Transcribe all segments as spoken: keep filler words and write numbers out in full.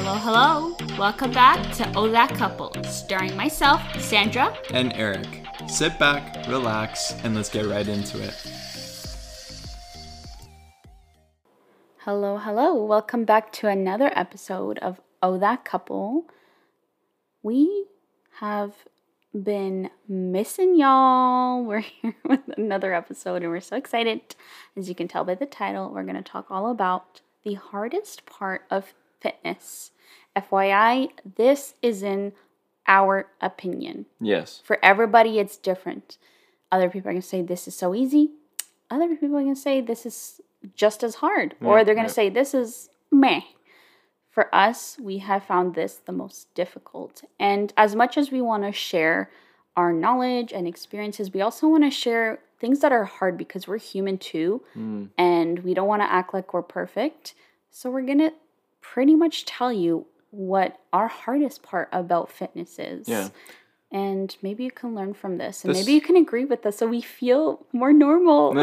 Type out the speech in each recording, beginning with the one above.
Hello, hello. Welcome back to Oh That Couple, starring myself, Sandra. And Eric. Sit back, relax, and let's get right into it. Hello, hello. Welcome back to another episode of Oh That Couple. We have been missing y'all. We're here with another episode and we're so excited. As you can tell by the title, we're going to talk all about the hardest part of fitness. F Y I, this is in our opinion. Yes. For everybody, it's different. Other people are going to say this is so easy. Other people are going to say this is just as hard. Yeah, or they're going to yeah. say this is meh. For us, we have found this the most difficult. And as much as we want to share our knowledge and experiences, we also want to share things that are hard because we're human too. Mm. And we don't want to act like we're perfect. So we're going to pretty much tell you what our hardest part about fitness is. Yeah. And maybe you can learn from this. And This- maybe you can agree with us so we feel more normal.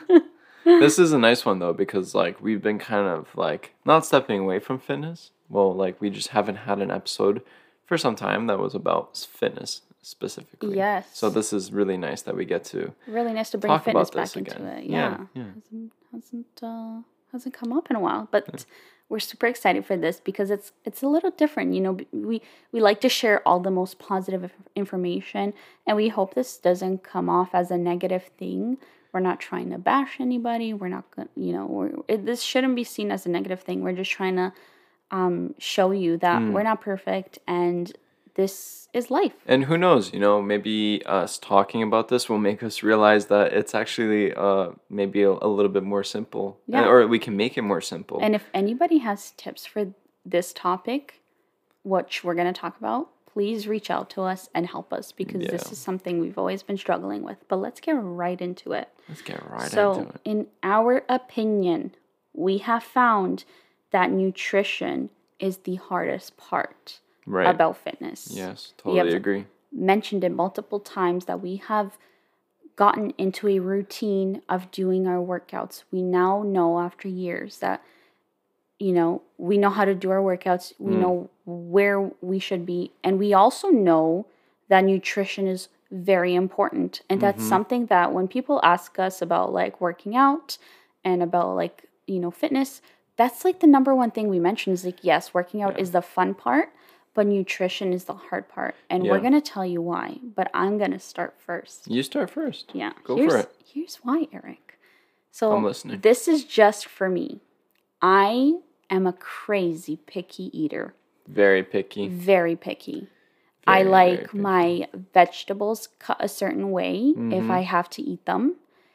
This is a nice one though, because like we've been kind of like not stepping away from fitness. Well, like we just haven't had an episode for some time that was about fitness specifically. Yes. So this is really nice that we get to Really nice to bring talk fitness about this back into again. it. Yeah, Yeah. yeah. Hasn't hasn't uh, hasn't come up in a while, but we're super excited for this because it's it's a little different. You know, we we like to share all the most positive inf- information, and we hope this doesn't come off as a negative thing. We're not trying to bash anybody. We're not going, you know, we're, it, this shouldn't be seen as a negative thing. We're just trying to um, show you that Mm. we're not perfect and this is life. And who knows, you know, maybe us talking about this will make us realize that it's actually uh, maybe a, a little bit more simple. Yeah. Or we can make it more simple. And if anybody has tips for this topic, which we're going to talk about, please reach out to us and help us because this Yeah. is something we've always been struggling with. But let's get right into it. Let's get right so, into it. in our opinion, we have found that nutrition is the hardest part Right. about fitness. Yes, We have totally agree. mentioned it multiple times that we have gotten into a routine of doing our workouts. We now know after years that, you know, we know how to do our workouts. We Mm. know where we should be. And we also know that nutrition is very important. And that's Mhm. something that when people ask us about like working out and about like, you know, fitness, that's like the number one thing we mention is like, yes, working out Yeah. is the fun part, but nutrition is the hard part. And we're Yeah. going to tell you why, but I'm going to start first. You start first. Yeah. Go here's, for it. Here's why, Eric. So I'm listening. this is just for me. I am a crazy picky eater. Very picky. Very picky. I Very, like very picky. my vegetables cut a certain way if Mhm. I have to eat them.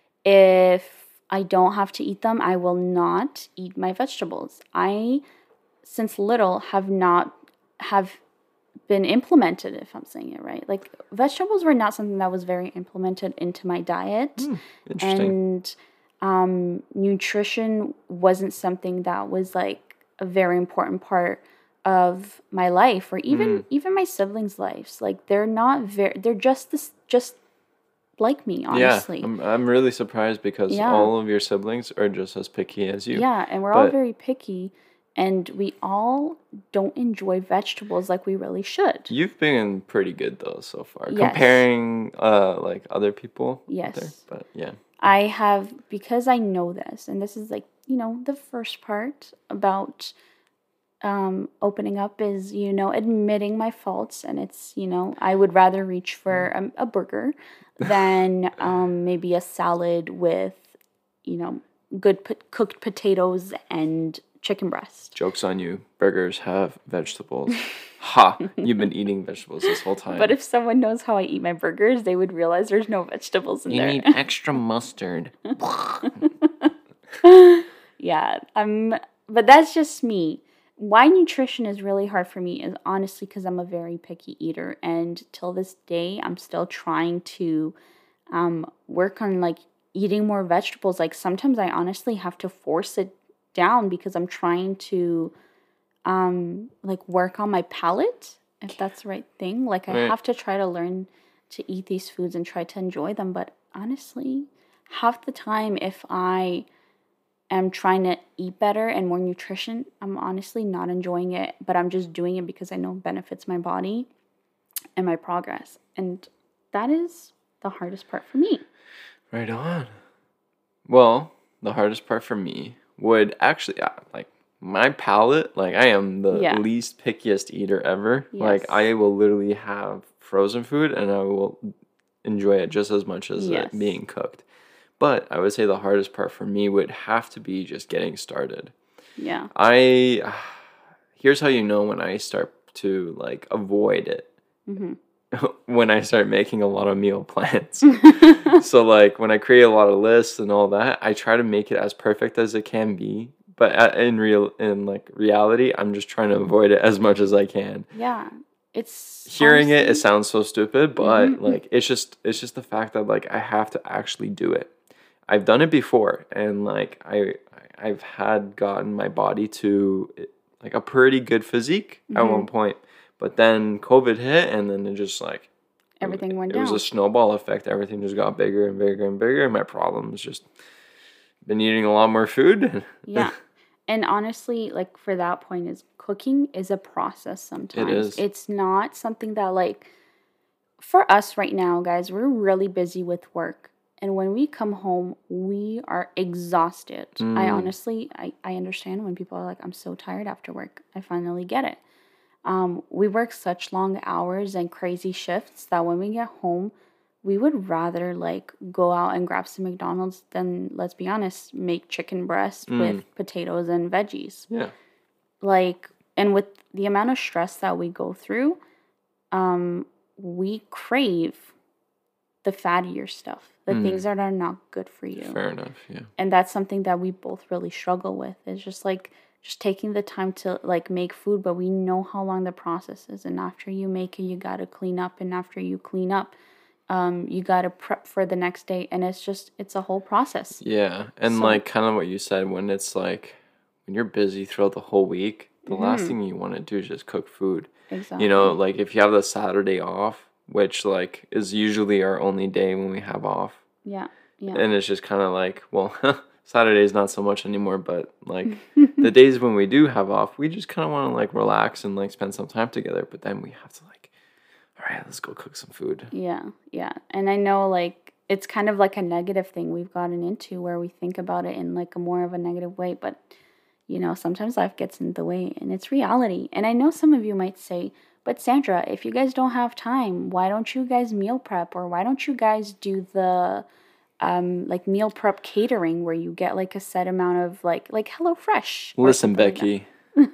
If I don't have to eat them, I will not eat my vegetables. I, since little, have not have been implemented, if I'm saying it right. Like vegetables were not something that was very implemented into my diet. Hmm, interesting. And um, nutrition wasn't something that was like a very important part of my life or even Mm. even my siblings' lives. Like they're not very they're just this just like me, Yeah, honestly. I'm, I'm really surprised because Yeah. all of your siblings are just as picky as you. Yeah, and we're all But- very picky and we all don't enjoy vegetables like we really should. You've been pretty good though so far, Yes. comparing uh like other people. out Yes. there. But yeah, I have, because I know this, and this is like, you know, the first part about um, opening up is, you know, admitting my faults. And it's, you know, I would rather reach for a, a burger than um, maybe a salad with, you know, good po- cooked potatoes and chicken breast. joke's on you. Burgers have vegetables. Ha! You've been eating vegetables this whole time. But if someone knows how I eat my burgers, they would realize there's no vegetables in you there. need extra mustard. Yeah, um, but that's just me. Why nutrition is really hard for me is honestly because I'm a very picky eater, and till this day, I'm still trying to um, work on like eating more vegetables. Like sometimes I honestly have to force it down because I'm trying to um, like work on my palate, if that's the right thing. Like I Right. have to try to learn to eat these foods and try to enjoy them. But honestly, half the time, if I am trying to eat better and more nutrition, I'm honestly not enjoying it, but I'm just doing it because I know it benefits my body and my progress. And that is the hardest part for me. Right on. Well, the hardest part for me would actually, uh, like, my palate, like, I am the Yeah. least pickiest eater ever. Yes. Like, I will literally have frozen food and I will enjoy it just as much as Yes. it being cooked. But I would say the hardest part for me would have to be just getting started. Yeah. I, here's how you know when I start to, like, avoid it. Mm-hmm. When I start making a lot of meal plans. So, like, when I create a lot of lists and all that, I try to make it as perfect as it can be. But at, in real, in like reality, I'm just trying to avoid it as much as I can. Yeah, it's Hearing honestly, it, it sounds so stupid, but Mhm. like it's just it's just the fact that like I have to actually do it. I've done it before, and like I I've had gotten my body to like a pretty good physique at Mhm. one point, but then COVID hit, and then it just like everything went it down. was a snowball effect. Everything just got bigger and bigger and bigger, and my problems just been eating a lot more food. Yeah. And honestly, like for that point is cooking is a process sometimes. is. It's not something that like for us right now, guys, we're really busy with work. And when we come home, we are exhausted. I Mm. honestly I, I understand when people are like, I'm so tired after work. I finally get it. Um, we work such long hours and crazy shifts that when we get home, we would rather like go out and grab some McDonald's than, let's be honest, make chicken breast Mm. with potatoes and veggies. Yeah. Like, and with the amount of stress that we go through, um, we crave the fattier stuff, the Mm. things that are not good for you. Fair enough. Yeah. And that's something that we both really struggle with. It's just like just taking the time to like make food, but we know how long the process is. And after you make it, you gotta clean up. And after you clean up, um, you gotta prep for the next day. And it's just it's a whole process. Yeah, and So- like kind of what you said, when it's like when you're busy throughout the whole week, the last Mhm. thing you want to do is just cook food. Exactly. You know, like if you have the Saturday off, which like is usually our only day when we have off, Yeah. Yeah. and it's just kind of like, well, Saturday's not so much anymore, but like the days when we do have off, we just kind of want to like relax and like spend some time together. But then we have to like, all right, let's go cook some food. Yeah, yeah. And I know like it's kind of like a negative thing we've gotten into where we think about it in like a more of a negative way, but you know, sometimes life gets in the way and it's reality. And I know some of you might say, but Sandra, if you guys don't have time, why don't you guys meal prep or why don't you guys do the um like meal prep catering where you get like a set amount of like like HelloFresh. or Listen, something like Becky,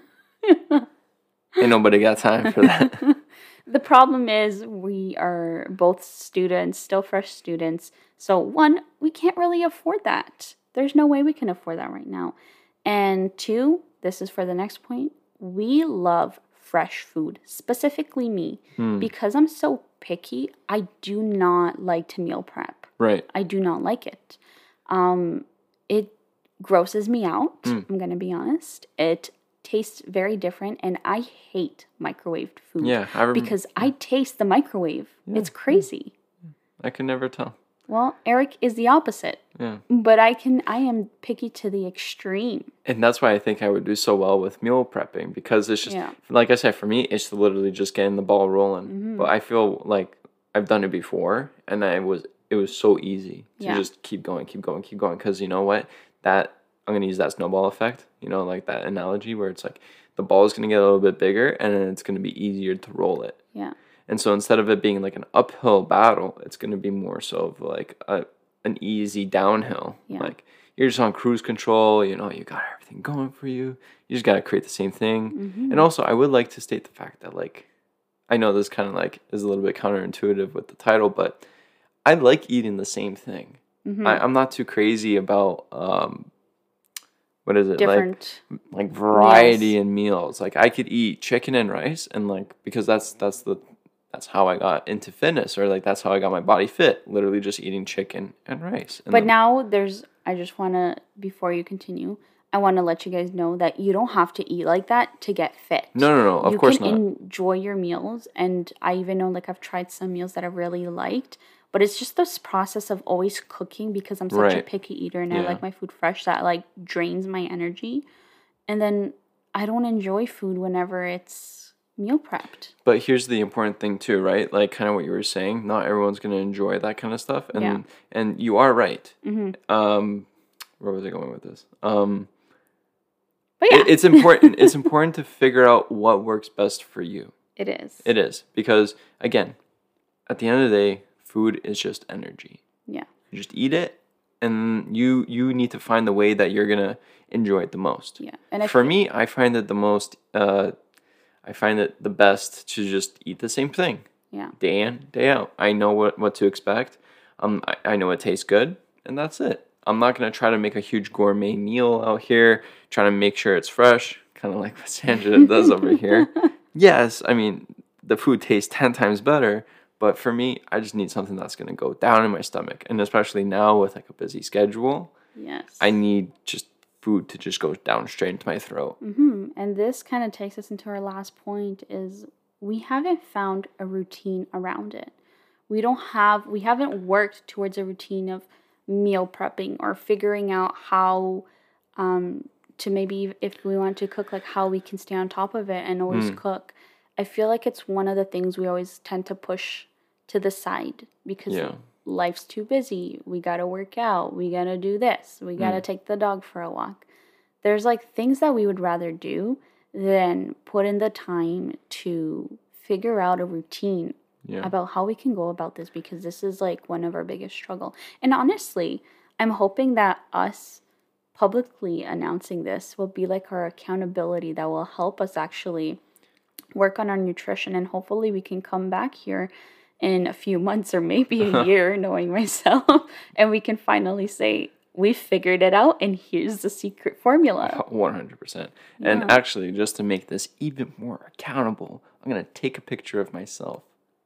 ain't nobody got time for that. The problem is we are both students, still fresh students. So one, we can't really afford that. There's no way we can afford that right now. And two, this is for the next point. We love fresh food, specifically me. Hmm. Because I'm so picky, I do not like to meal prep. Right. I do not like it. Um, it grosses me out. Mm. I'm going to be honest. It tastes very different, and I hate microwaved food. Yeah, I rem- because I taste the microwave. Yeah, It's crazy. I can never tell. Well, Eric is the opposite. Yeah. But I can I am picky to the extreme. And that's why I think I would do so well with meal prepping, because it's just, Yeah. like I said, for me, it's literally just getting the ball rolling. Mhm. But I feel like I've done it before, and I was it was so easy to Yeah. just keep going, keep going, keep going. Because you know what? That I'm gonna use that snowball effect. You know, like that analogy where it's like the ball is gonna get a little bit bigger, and then it's gonna be easier to roll it. Yeah. And so instead of it being like an uphill battle, it's going to be more so of like a, an easy downhill. Yeah. Like you're just on cruise control, you know, you got everything going for you. You just got to create the same thing. Mhm. And also, I would like to state the fact that like, I know this kind of like is a little bit counterintuitive with the title, but I like eating the same thing. Mhm. I, I'm not too crazy about, um, what is it? Different. Like, like variety meals. in meals. Like I could eat chicken and rice, and like because that's that's the that's how I got into fitness, or like that's how I got my body fit. Literally just eating chicken and rice. And But then- now there's, I just want to, before you continue, I want to let you guys know that you don't have to eat like that to get fit. no, no, no. Of you course can not. enjoy your meals. And I even know, like, I've tried some meals that I really liked But it's just this process of always cooking because I'm such a Right. picky eater and I Yeah. like my food fresh that like drains my energy. And then I don't enjoy food whenever it's meal prepped. But here's the important thing too, right? Like kind of what you were saying. Not everyone's gonna enjoy that kind of stuff, and Yeah. and you are right. Mm-hmm. Um, where was I going with this? Um, But yeah, it, it's important. It's important to figure out what works best for you. it is. It is because again, at the end of the day, food is just energy. Yeah. You just eat it, and you you need to find the way that you're gonna enjoy it the most. Yeah. And I For fe- me, I find it the most. Uh, I find it the best to just eat the same thing Yeah. day in, day out. I know what, what to expect. Um, I, I know it tastes good, and that's it. I'm not going to try to make a huge gourmet meal out here, trying to make sure it's fresh, kind of like what Sandra does over here. Yes, I mean, the food tastes ten times better, but for me, I just need something that's going to go down in my stomach. And especially now with like a busy schedule, Yes. I need just food to just go down straight into my throat. Mm-hmm. And this kind of takes us into our last point is we haven't found a routine around it. We don't have, we haven't worked towards a routine of meal prepping or figuring out how um, to maybe if we want to cook, like how we can stay on top of it and always Mm. cook. I feel like it's one of the things we always tend to push to the side because Yeah. life's too busy. We got to work out. We got to do this. We got to Mm. take the dog for a walk. There's like things that we would rather do than put in the time to figure out a routine Yeah. about how we can go about this because this is like one of our biggest struggle. And honestly, I'm hoping that us publicly announcing this will be like our accountability that will help us actually work on our nutrition and hopefully we can come back here in a few months or maybe a year knowing myself and we can finally say we figured it out and here's the secret formula. one hundred percent. And Yeah. actually, just to make this even more accountable, I'm going to take a picture of myself.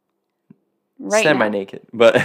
Right Semi now. naked. But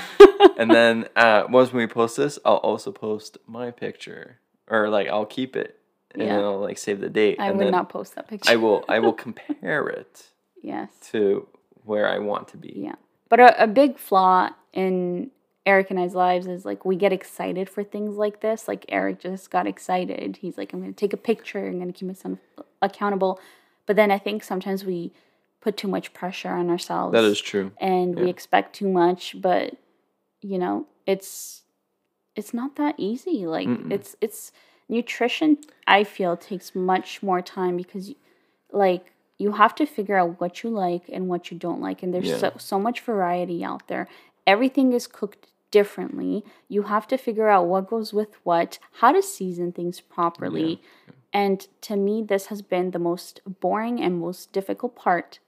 and then uh, once we post this, I'll also post my picture. Or like I'll keep it. And Yeah. then I'll like save the date. I and would then not post that picture. I will I will compare it Yes. to where I want to be. Yeah. But a, a big flaw in Eric and I's lives is like we get excited for things like this. Like Eric just got excited. He's like, I'm going to take a picture. I'm going to keep myself accountable. But then I think sometimes we put too much pressure on ourselves. That is true. And we Yeah. expect too much. But, you know, it's it's not that easy. Like Mm-mm. it's it's nutrition, I feel, takes much more time because, like, you have to figure out what you like and what you don't like. And there's Yeah. so, so much variety out there. Everything is cooked differently. You have to figure out what goes with what, how to season things properly. And to me, this has been the most boring and most difficult part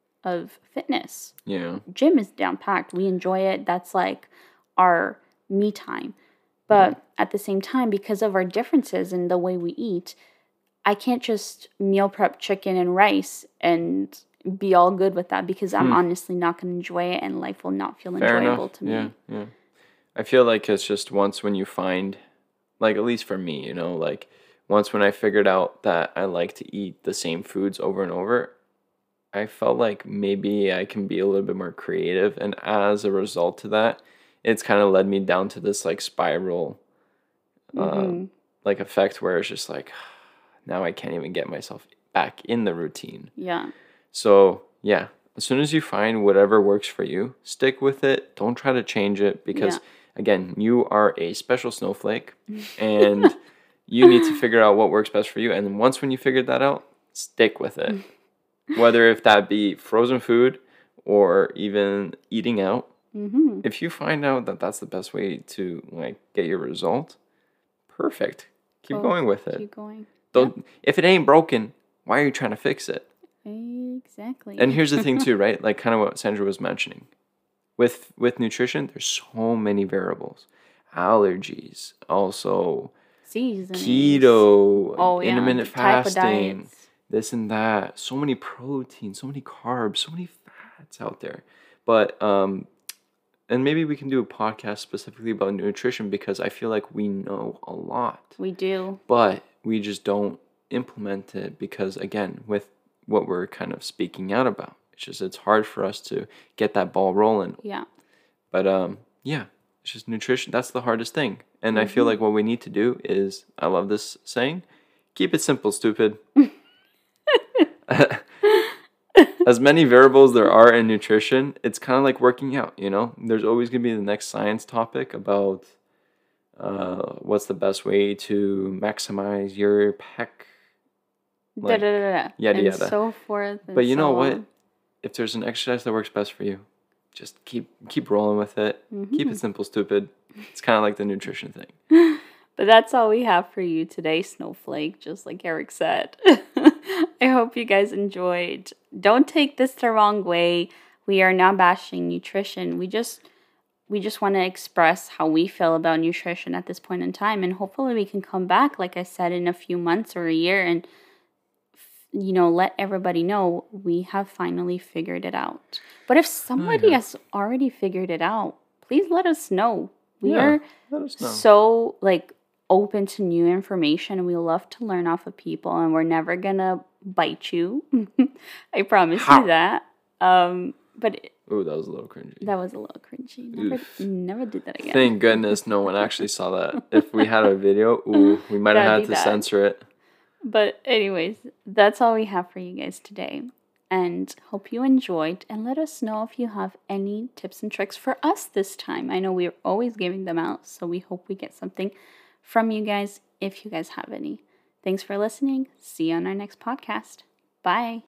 of fitness. Yeah. Gym is down packed. We enjoy it. That's like our me time. But at the same time, because of our differences in the way we eat, I can't just meal prep chicken and rice and be all good with that because I'm Hmm. honestly not going to enjoy it and life will not feel Fair enjoyable enough. to me. Yeah, yeah. I feel like it's just once when you find, like at least for me, you know, like once when I figured out that I like to eat the same foods over and over, I felt like maybe I can be a little bit more creative, and as a result to that, it's kind of led me down to this like spiral, uh, Mhm. like effect where it's just like now I can't even get myself back in the routine. Yeah. So, yeah, as soon as you find whatever works for you, stick with it. Don't try to change it because, Yeah. again, you are a special snowflake and you need to figure out what works best for you. And then once when you figured that out, stick with it. Whether if that be frozen food or even eating out, Mhm. if you find out that that's the best way to like get your result, perfect. Keep Go- going with it. Keep going. Don't if it ain't broken, why are you trying to fix it? Exactly. And here's the thing too, right? Like kind of what Sandra was mentioning. With with nutrition, there's so many variables. Allergies, also Seasonings. keto, Oh, yeah. intermittent the type of fasting, diets. this and that. So many proteins, so many carbs, so many fats out there. But um and maybe we can do a podcast specifically about nutrition because I feel like we know a lot. We do. But we just don't implement it because again, with what we're kind of speaking out about, it's just it's hard for us to get that ball rolling. Yeah. But um, yeah, it's just nutrition. That's the hardest thing. And mm-hmm. I feel like what we need to do is, I love this saying, keep it simple, stupid. As many variables there are in nutrition, it's kind of like working out, you know? There's always going to be the next science topic about uh, what's the best way to maximize your pec. Like, da, da, da, da. Yada, and yada. so forth. And but you so know what? on. If there's an exercise that works best for you, just keep keep rolling with it. Mm-hmm. Keep it simple, stupid. It's kind of like the nutrition thing. But that's all we have for you today, Snowflake, just like Eric said. I hope you guys enjoyed. Don't take this the wrong way. We are not bashing nutrition. We just we just want to express how we feel about nutrition at this point in time. And hopefully we can come back, like I said, in a few months or a year and, you know, let everybody know we have finally figured it out. But if somebody oh, yeah. has already figured it out, please let us know. We yeah, are let us know. so, like, open to new information, and we love to learn off of people, and we're never gonna bite you. I promise How? you that. Um, but it, ooh, that was a little cringy. That was a little cringy. Never, never do that again. Thank goodness no one actually saw that. If we had a video, ooh, we might have had to bad. censor it. But anyways, that's all we have for you guys today. And hope you enjoyed, and let us know if you have any tips and tricks for us this time. I know we're always giving them out, so we hope we get something from you guys if you guys have any. Thanks for listening. See you on our next podcast. Bye.